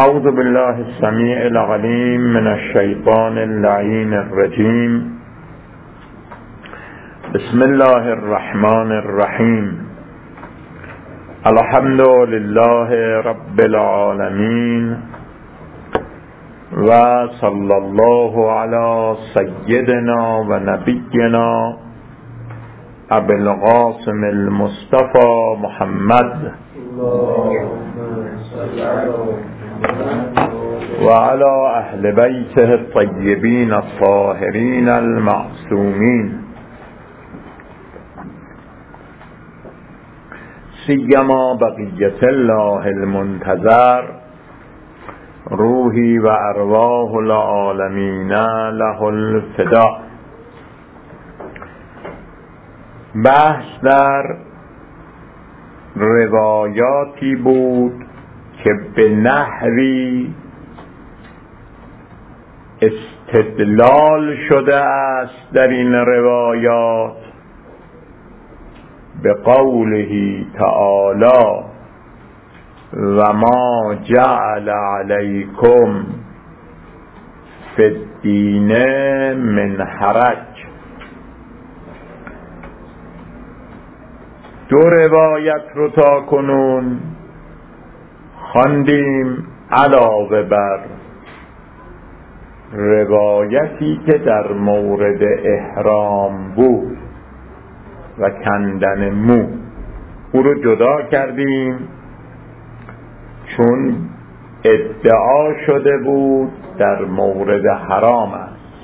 اعوذ بالله السمیع العلیم من الشیطان اللعین الرجیم. بسم الله الرحمن الرحیم. الحمد لله رب العالمین و صلی الله علی سیدنا و نبینا ابی القاسم المصطفى محمد و علی اهل بیته الطیبین الطاهرین المعصومین، سیما بقیة الله المنتظر، روحی و ارواح العالمین له الفداء. بحث در روایاتی بود که به نحوی استدلال شده است در این روایات به قوله تعالی و ما جعل علیکم فی الدین من حرج. دو روایت رو تا کنون خواندیم علاوه بر روایتی که در مورد احرام بود و کندن مو، او رو جدا کردیم چون ادعا شده بود در مورد حرام است.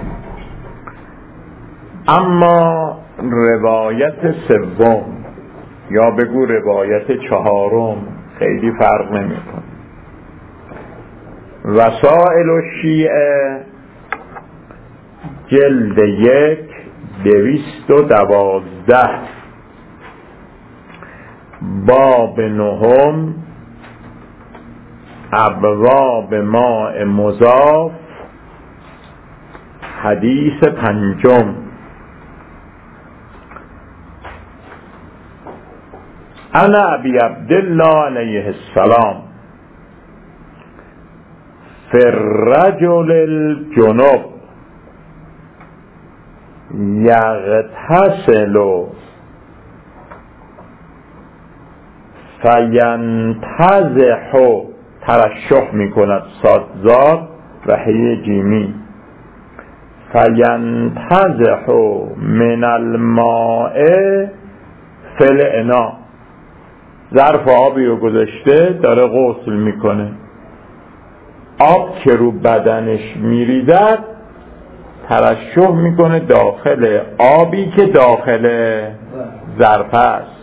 اما روایت سوم یا بگو روایت چهارم خیلی فرق نمی‌کنه. وسائل الشیعه جلد 1 212 باب 9 ابواب ماء مضاف حدیث 5. انا ابی عبدالله علیه السلام فی الرجل الجنب یغتسل فینتزح، ترشح میکند صادزاد و هی جیمی، فینتزح من الماء فی الاناء، ظرف آبی رو گذاشته داره غسل میکنه، آب که رو بدنش میریزد ترشح میکنه داخل آبی که داخل ظرف است.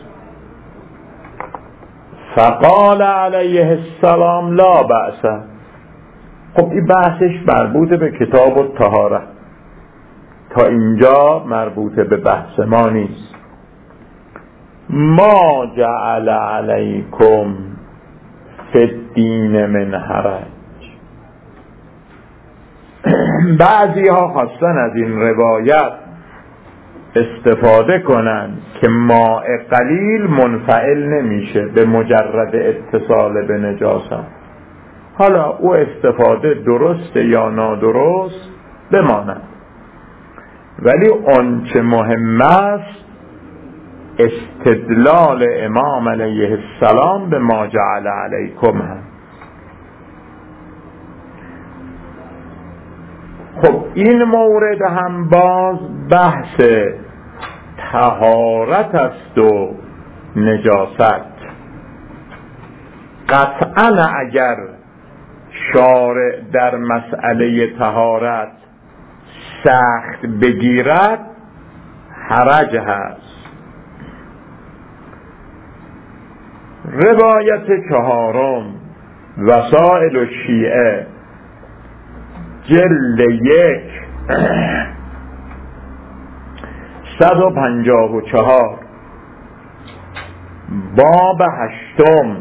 فقال علیه السلام لا بأس. خب این بحثش مربوط به کتاب الطهاره، تا اینجا مربوط به بحث ما نیست. ما جعل علیکم فی الدین من حرج. بعضی ها خواستن از این روایت استفاده کنن که ماء قلیل منفعل نمیشه به مجرد اتصال به نجاست. حالا او استفاده درسته یا نادرست بماند، ولی اون چه مهم است استدلال امام علیه السلام به ما جعل علیکم هم. خب این مورد هم باز بحث طهارت است و نجاست. قطعا اگر شارع در مسئله طهارت سخت بگیرد حرج هست. روایت 4 وسائل الشیعه جلد 1 154 باب 8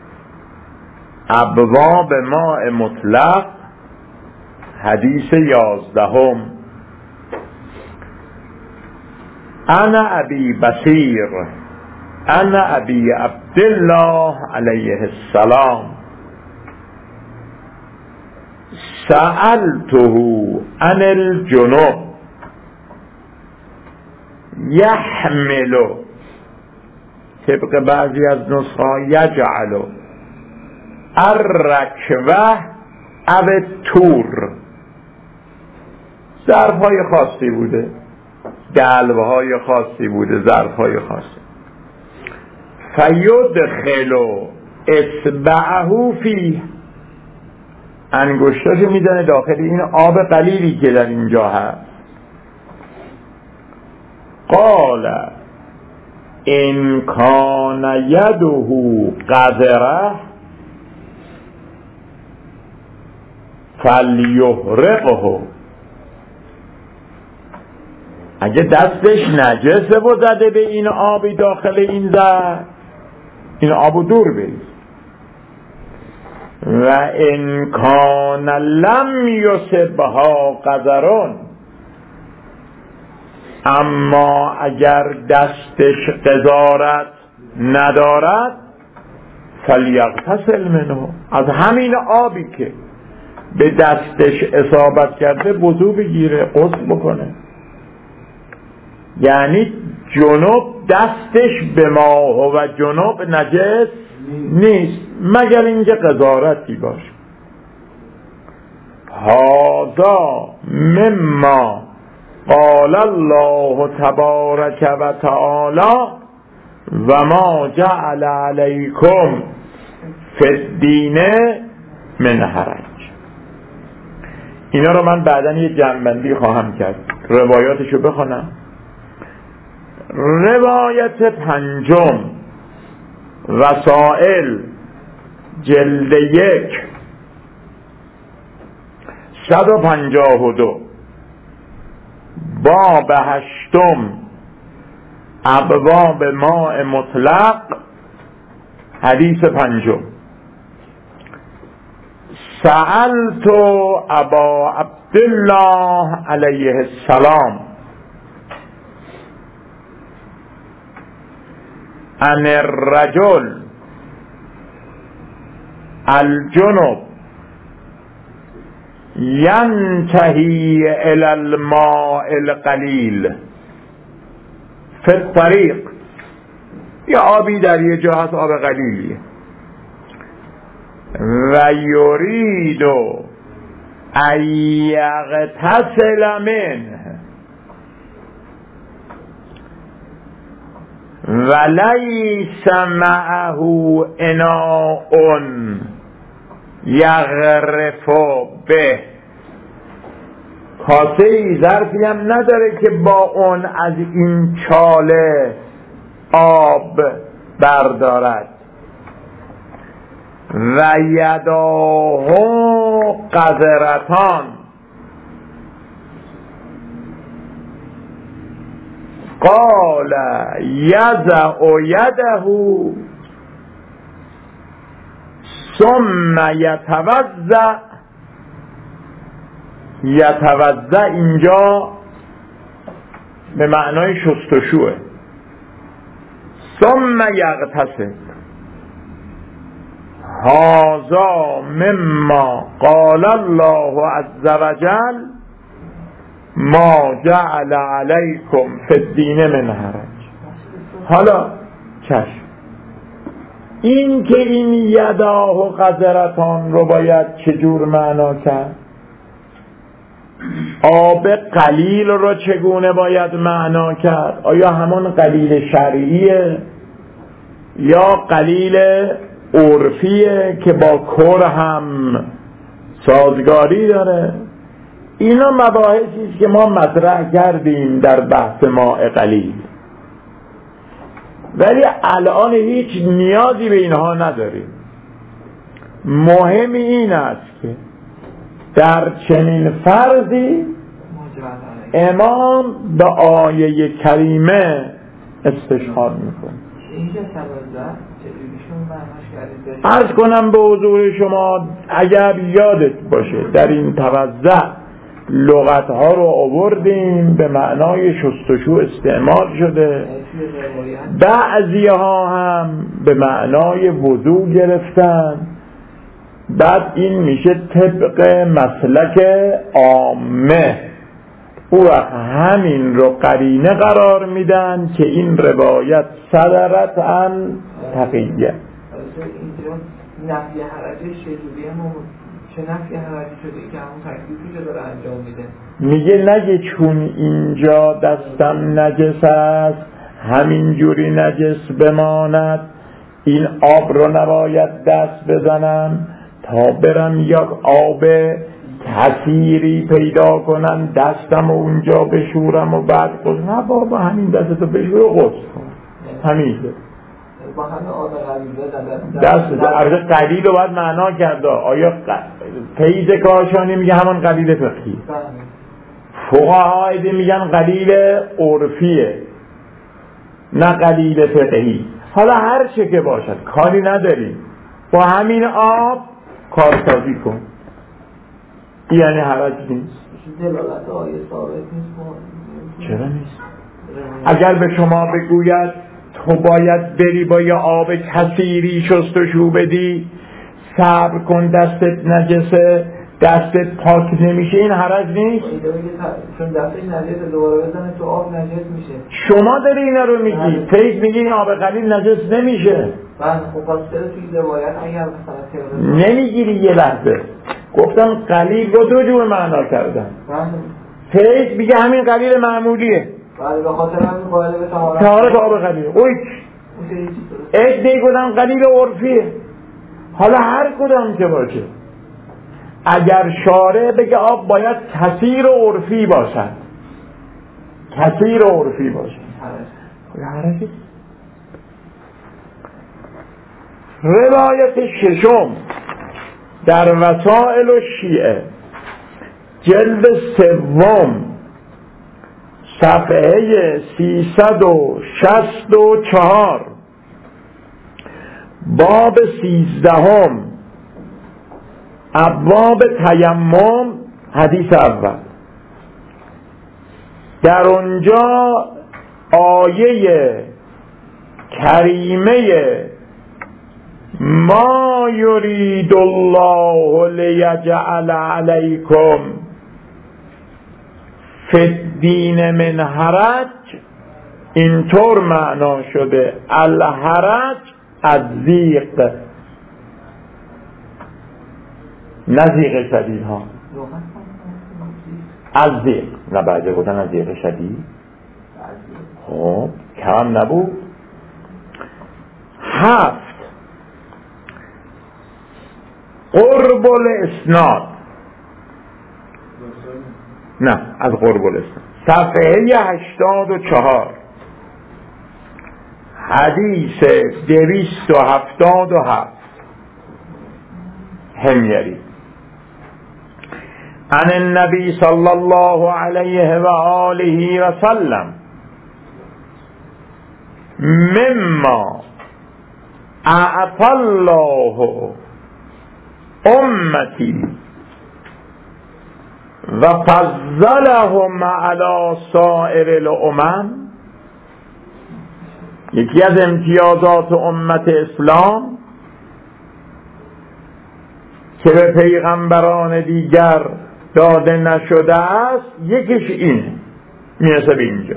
ابواب ماء مطلق حدیث 11. انا ابی بصیر انا ابی عبدالله علیه السلام سألته عن الجنوب یحمل، طبق بعضی از نسخه یجعل، الرکوه او تور. ظرفهای خاصی بوده، دلوهای خاصی بوده، ظرفهای خاصی. فیدخل اصبعه فیه، انگشتاشو میزنه داخل این آب قلیلی که در اینجا هست. قال ان کان یده قذره فلیحرقه، اگه دستش نجسه و زده به این آبی داخل این ظرف، این آبو دور بریز. و ان کان لم یصبها قذرون، اما اگر دستش قذارت ندارد فلیغتسل منه، از همین آبی که به دستش اصابت کرده وضو بگیره، غسل بکنه. یعنی جنوب دستش به ما و جنوب نجس نیست مگر اینکه قذارتی باشه. هذا مما قال الله تبارک و تعالی و ما جعل علیکم فی الدین من حرج. اینا رو من بعداً یه جمع‌بندی خواهم کرد، روایاتشو بخونم. روایت پنجم، رسائل جلد 1 152، باب 8 ابواب ماء مطلق، حدیث 5. سألت ابا عبدالله علیه السلام عن الرجل الجنب ينتهي الى الماء القلیل فی الطریق. یا آبی در یه جا هست، آب قلیلیه، و یرید ان یغتسل منه ولیس معه اناء یغرف به، کاسه ای ظرفی هم نداره که با اون از این چاله آب بردارد. و یداه قذرتان، قال یضع یده ثم یتوضأ. یتوضأ اینجا به معنای شستشوه. ثم یغتسل. هذا مما قال الله عز وجل ما جعل علیکم فی الدین من حرج. حالا چشم، این که این یداه و قذرتان رو باید چجور معنا کرد؟ آب قلیل رو چگونه باید معنا کرد؟ آیا همون قلیل شرعیه یا قلیل عرفیه که با کر هم سازگاری داره؟ اینا مباحثی است که ما مطرح کردیم در بحث ماء قلیل، ولی الان هیچ نیازی به اینها نداریم. مهم این است که در چنین فرضی امام به آیه کریمه استشهاد میکنه. عرض کنم به حضور شما، اگر یادت باشه در این توضع لغتها رو آوردیم، به معنای شستشو استعمال شده، بعضی ها هم به معنای وضو گرفتن. بعد این میشه طبق مسلک عامه. او همین رو قرینه قرار میدن که این روایت صدرت عن تقیه. اینجا نفی حرجه چجوریه؟ چه نفی حرجه شده که همون تکلیفی رو داره انجام میده؟ میگه نگه چون اینجا دستم نجس است همینجوری نجس بماند، این آب رو نباید دست بزنم تا برم یک آب کثیری پیدا کنن دستم و اونجا بشورم و بعد قصد. نه بابا همین دستتو بشور و قصد کن، همین با همه آب قلیله دست قلیل رو باید معنا کرده. آیا فیض کاشانی میگه همان قلیل فقهی، فقها میگن قلیل عرفیه نه قلیل فقهی. حالا هر چه که باشد کاری نداریم، با همین آب کارسازی کن، یعنی حرج نیست. دلالت آیه ثابت نیست. چرا نیست؟ اگر به شما بگوید تو باید بری با یه آب کثیری شستشو بدی، صبر کن دستت نجسه، دستت پاک نمیشه، این حرج نیست؟ چون دستش نجسه دوباره بزنه تو آب نجس میشه. شما داری اینا رو میگی، فکر میگی این آب قلیل نجس نمیشه. من خب واسه توی روایت اگر مثلا نمیگیری یه لحظه. گفتم قلیل رو دو جور معنا کردم. فکر میگه همین قلیل معمولیه. بله به خاطر همین قائل به طهارت آب قلیل. ادعی کدام قلیل عرفیه. حالا هر کدام که باشه، اگر شارع بگه آب باید کثیر و عرفی باشد، کثیر و عرفی باشد، حرجی. روایت ششم در وسائل الشیعه جلد سوم صفحه 364 باب 13 ابواب تیمم حدیث اول. در اونجا آیه کریمه ما یرید الله لیجعل علیکم فی الدین من حرج اینطور معنا شده الحرج از ضیق، نه ضیق شدید ها، از ضیق، نه بعد بودن از ضیق شدید. خب کم نبود. 7 قرب الاسناد، نه از قرب الاسناد، صفحه 84 حدیث 277 حمیری عن النبی صلی الله علیه و آله و سلم مما اعطى الله امتی و فضلهم علی سائر الامم. یکی از امتیازات امت اسلام که به پیغمبران دیگر داده نشده است یکیش اینه، میرسه به اینجا.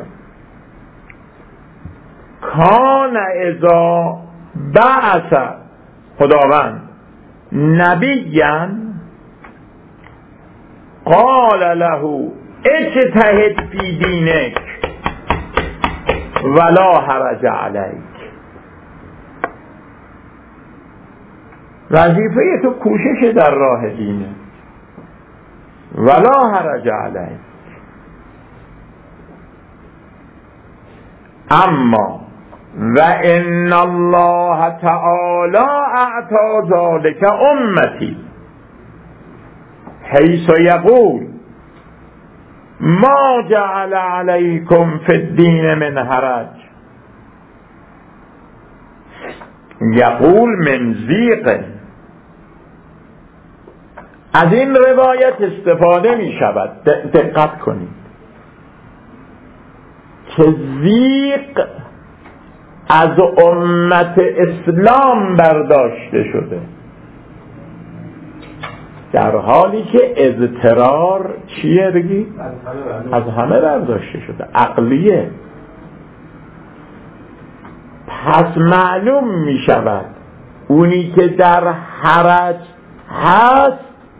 کان اذا بعث خداوند نبیًا قال له اجتهد فی دینک ولا حرج علیک. وظیفه تو کوشش در راه دینه، ولا حرج علیک. اما و ان الله تعالی اعطى ذلك امتی حیث یقول ما جعل علیکم فی الدین من حرج، یقول من ضیق. از این روایت استفاده می شود، دقت کنید که ضیق از امت اسلام برداشته شده. در حالی که اضطرار چیه بگی؟ از همه برداشته شده، عقلیه. پس معلوم می شود اونی که در حرج هست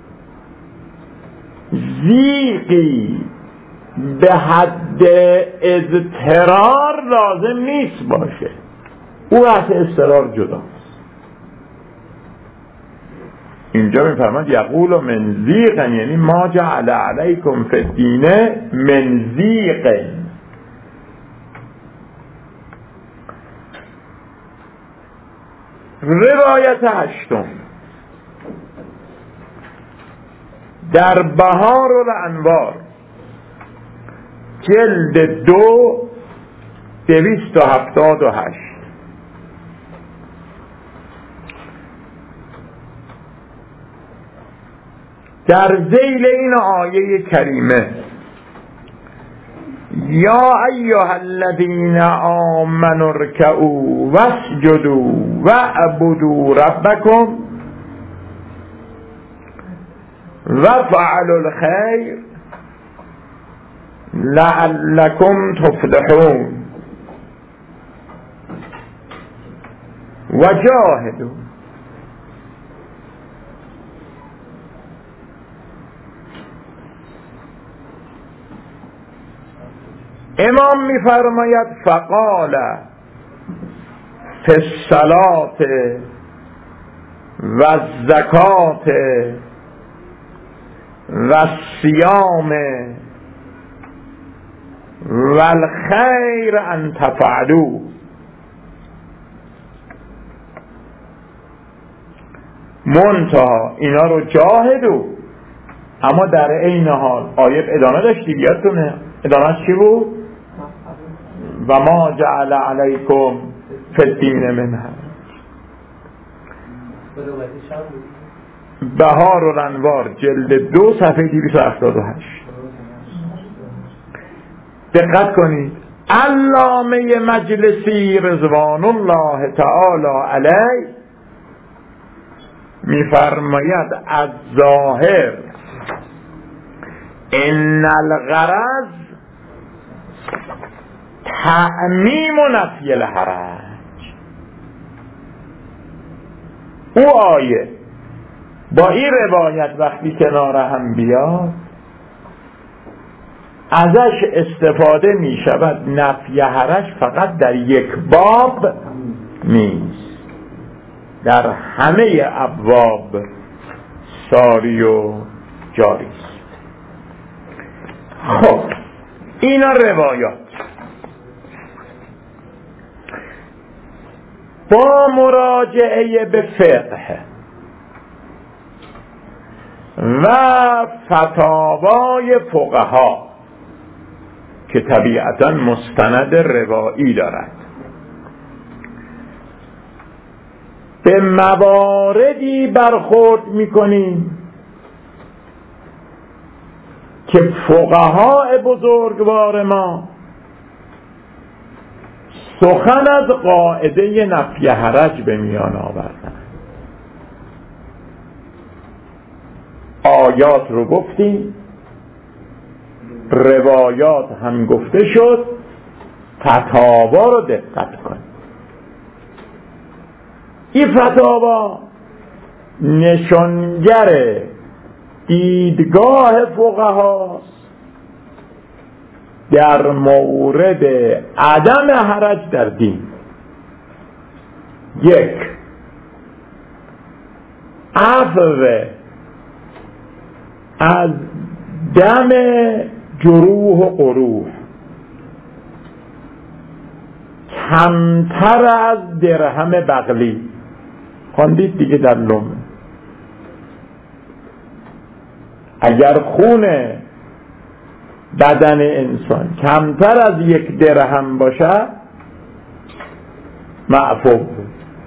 ضیقی به حد اضطرار لازم نیست باشه، او از اضطرار جداست. اینجا میفرماد یقول من ضیق، یعنی ما جعل علیکم فی الدین من ضیق. روایت هشتم در بهار الانوار جلد 2 278 در ذیل این آیه کریمه یا ایها الذین آمنوا ارکعوا واسجدوا واعبدوا ربکم وافعلوا الخیر لعلکم تفلحون وجاهدوا. امام میفرماید فقال فی الصلاة و الزکات و الصیام و الخیر ان تفعلوا. منتها اینا رو جاهدو، اما در عین حال آیه ادامه داشتی، بیادتونه ادامه چی بود؟ و ما جعل علیکم فی الدین من حرج. بهار الانوار جلد 2 صفحه 278. دقت کنید، علامه مجلسی رضوان الله تعالی علیه میفرماید از ظاهر ان الغرض تعمیم و نفی الحرج. او آیه با این روایت وقتی کنار هم بیاد ازش استفاده می شود نفی حرج فقط در یک باب نیست، در همه ابواب ساری و جاری است. خب اینا روایات با مراجعه به فقه و فتاوای فقها که طبیعتاً مستند روایی دارد به مواردی برخورد می‌کنیم که فقهای بزرگوار ما سخن از قاعده نفی حرج به میان آوردن. آیات رو گفتیم، روایات هم گفته شد، فتاوا رو دقت کن. این فتاوا نشانگر دیدگاه فقهاست در مورد عدم حرج در دین. یک، عفو از دم جروح و قروح کمتر از درهم بغلی. خواندید دیگه در لومه. اگر خون بدن انسان کمتر از 1 درهم باشه معفو بود.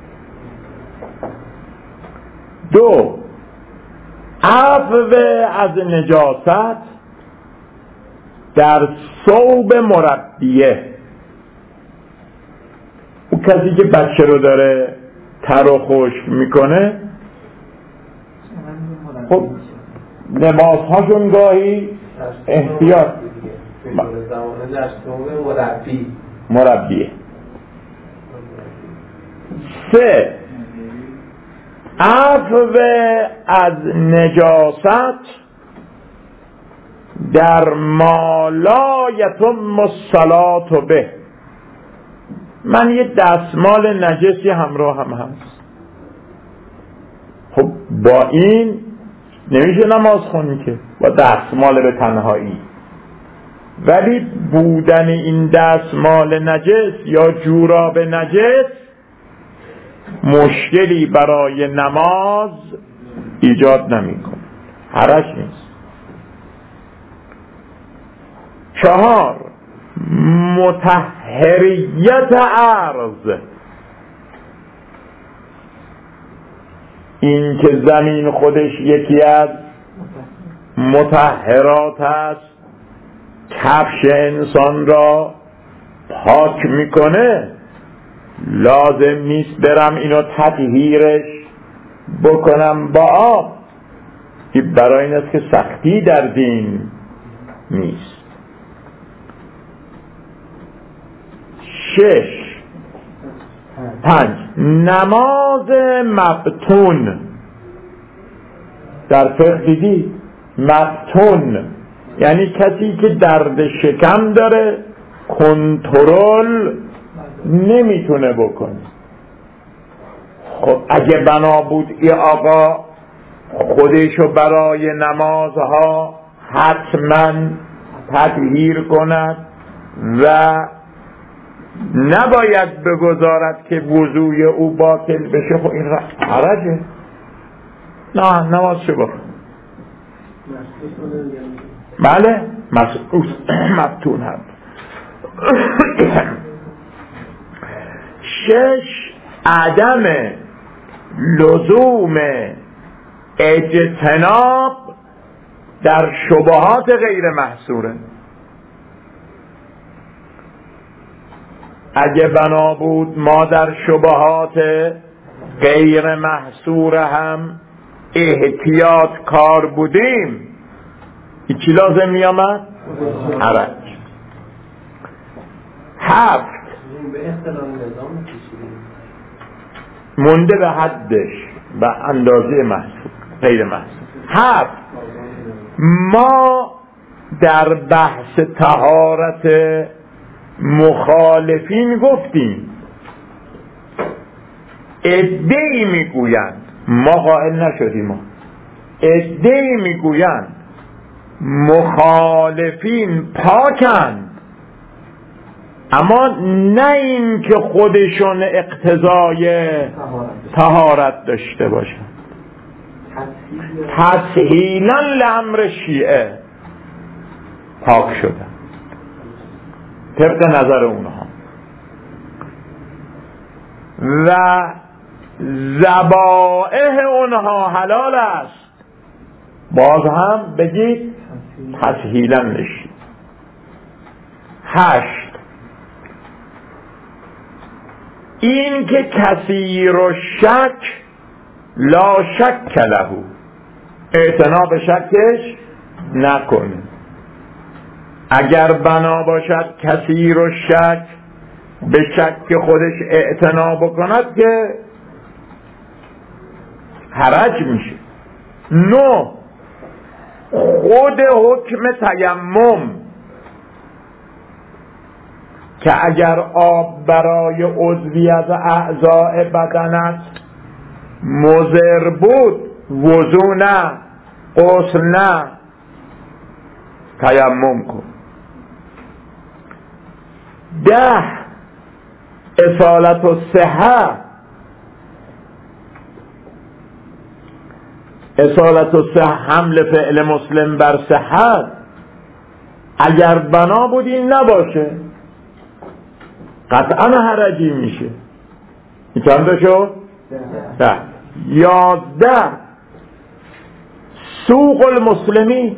2، عفو از نجاست در ثوب مربیه. او کسی که بچه رو داره تر و خشک میکنه، خب لباس هاشون گاهی احتیاط مربیه. 3 عفو از نجاست در ما لا یتم الصلاة به. من یه دستمال نجسی همراه هم هست، خب با این نمیشه نماز خونی که با دستمال به تنهایی، ولی بودن این دستمال نجس یا جوراب نجس مشکلی برای نماز ایجاد نمیکنه، حرج نیست. 4 مطهریت عرض، این که زمین خودش یکی از مطهرات است، کفش انسان را پاک میکنه، لازم نیست برم اینو تطهیرش بکنم با آب. این برای این است که سختی در دین نیست. 5 نماز مفتون. در فقه دیدی مفتون یعنی کسی که درد شکم داره، کنترل نمیتونه بکنه. خب اگه بنا بود ای آقا خودشو برای نمازها حتما تطهیر کند و نباید بگذارد که وضوی او باطل بشه، خب این حرجه. نه نماز شو بخون. بله مفتون هم. 6 عدم لزوم اجتناب در شبهات غیر محصوره. اگه بنا بود ما در شبهات غیر محصور هم احتیاط کار بودیم، چی لازم می آمد؟ حرج. 7 مونده به حدش و اندازه محصور غیر محصور. 7 ما در بحث طهارت مخالفین گفتیم، عده‌ای میگویند، ما قائل نشدیم، ما عده‌ای میگویند مخالفین پاکند، اما نه این که خودشون اقتضای طهارت داشته باشند. تسهیلا لامر شیعه پاک شدن طبق نظر اونها و ذبائح اونها حلال است، باز هم بگید تسهیلا نشید. 8 این که کثیر و شک لا شک له، اعتنا به شکش نکنه. اگر بنا باشد کثیر و شک به شک خودش اعتنا بکند که حرج میشه. 9 خود حکم تیمم که اگر آب برای عضوی از اعضاء بدنت مضر بود، وضو نه، غسل نه، تیمم کن. 10 اصالت الصحه، اصالت الصحه حمل فعل مسلم بر صحت، اگر بنا بود این نباشه قطعا حرجی میشه. این چند شد؟ 10. 11 سوق المسلمین،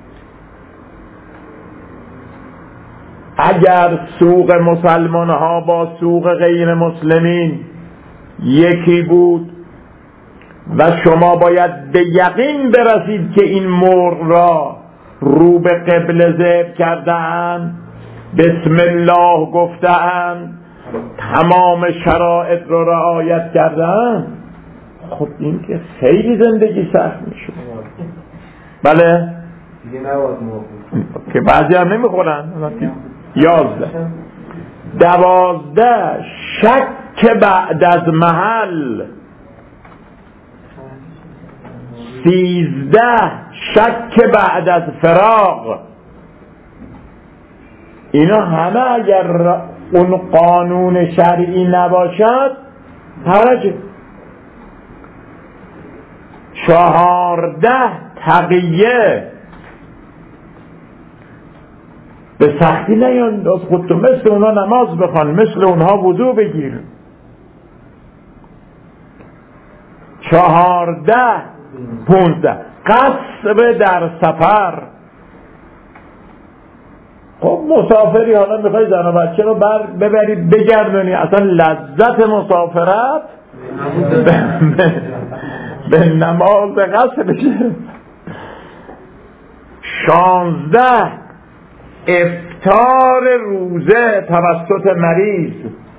اگر سوق مسلمان ها با سوق غیر مسلمین یکی بود و شما باید به یقین برسید که این مرغ را رو به قبله ذبح کرده‌اند، بسم الله گفته‌اند، تمام شرایط رو رعایت کرده‌اند. خب این که خیلی زندگی سخت میشه. بله دیگه نباید مرغ که بعضی هم نمیخورن. 11 12 شک بعد از محل. 13 شک بعد از فراغ. اینا همه اگر اون قانون شرعی نباشد حرجه. 14 تقیه. به سختی نیانداز خودتو، مثل اونا نماز بخوان، مثل اونها وضو بگیر. 14 15 قصر در سفر. خب مسافری حالا میخوای زن و بچه رو ببری بگردونی، اصلا لذت مسافرت به نماز قصر بشه. 16 افطار روزه توسط مریض.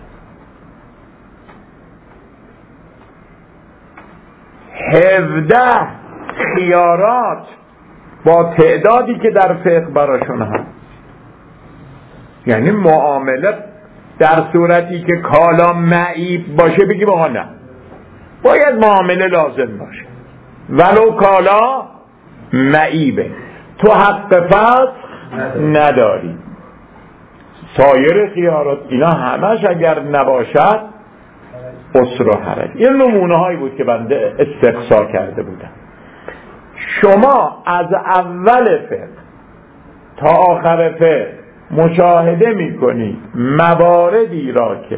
17 خیارات با تعدادی که در فقه براشون هست. یعنی معامله در صورتی که کالا معیب باشه بگیم آقا نه، باید معامله لازم باشه ولو کالا معیبه، تو حق فسخ نداری. سایر خیارات اینا همش اگر نباشد عسر و حرج. این نمونه هایی بود که بنده استقصا کرده بودم. شما از اول فقه تا آخر فقه مشاهده میکنید مواردی را که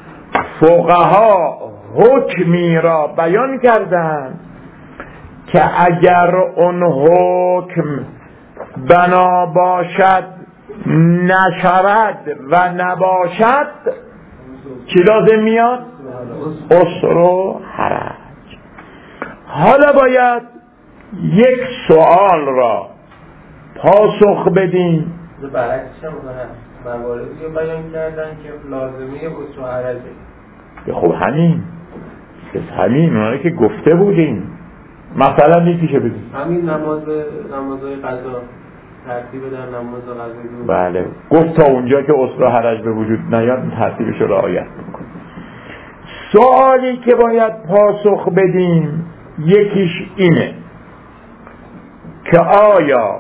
فقها حکمی را بیان کردند که اگر اون حکم بنا باشد نشود و نباشد چی لازم میاد؟ عسر و حرج. حالا باید یک سوال را پاسخ بدیم. برعکسش هم مواردی رو بیان کردن که لازمه عسر و حرجه. خب همین اونایی که گفته بودیم مثلا یکیشو بگیم. همین نمازهای قضا، ترتیب در نماز قضا. بله گفت تا اونجا که عسر و حرج به وجود نیاد ترتیبش رو رعایت می‌کنه. سوالی که باید پاسخ بدیم یکیش اینه که آیا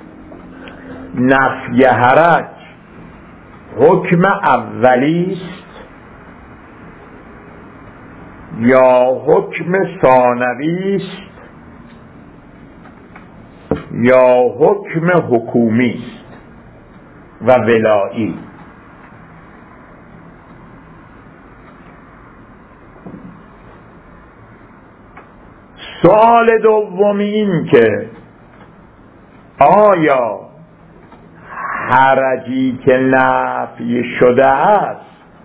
نفی حرج حکم اولی است یا حکم ثانوی است یا حکم حکومی است و ولایی. سوال دومی این که آیا حرجی که نفی شده است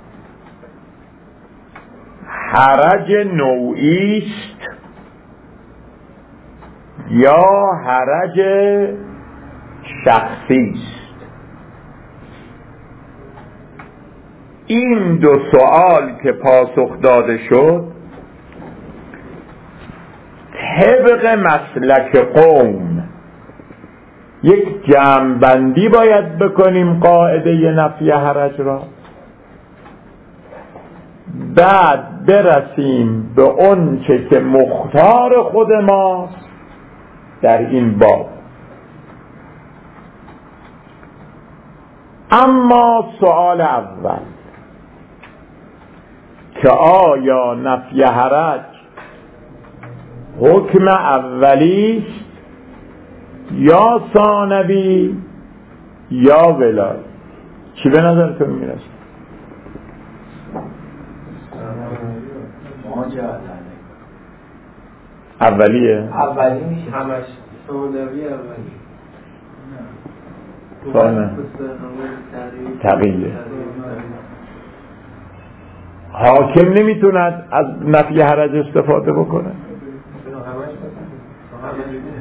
حرج نوعی است یا حرج شخصی است؟ این دو سوال که پاسخ داده شد طبق مسلک قوم یک جمع‌بندی باید بکنیم قاعده نفی حرج را، بعد برسیم به اون چه که مختار خود ماست در این باب. اما سوال اول که آیا نفی حرج حکم اولی است یا ثانوی یا ولایی، چی به نظرتون میرسه؟ اولیه؟ اولی میشه همش. ثانوی اولی. ثانوی تقییه. حاکم نمیتوند از نفی حرج استفاده بکنه.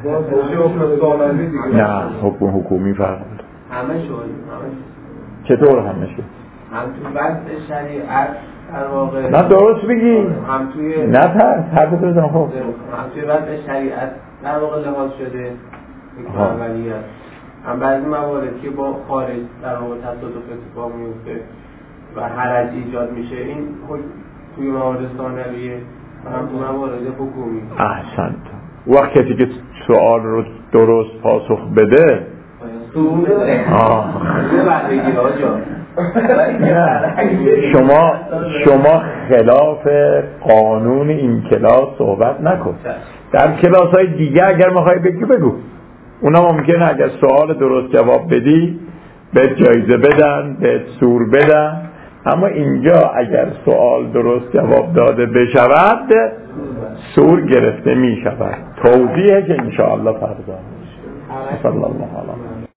نه حکم حکومی فرق داره. همه شد چطور همه شد؟ هم تو وضع شریعت در واقع نه درست بگی، هم توی نه حرف بزن. خب هم توی وضع شریعت در واقع لحاظ شده حکم اولیت، هم بعضی موارد که با خارج در واقع تصادف اتفاق میفته و حرج ایجاد میشه، این توی موارد ثانویه و هم توی موارد حکومی. احسنت. وقت کسی که سوال رو درست پاسخ بده شما خلاف قانون این کلاس صحبت نکن. در کلاس های دیگه اگر میخوای بگو اونا ممکنه اگر سوال درست جواب بدی به جایزه بدن، به سور بدن، اما اینجا اگر سوال درست جواب داده بشود سور گرفته میشود. توضیحه که انشاءالله فردا صلی الله علیه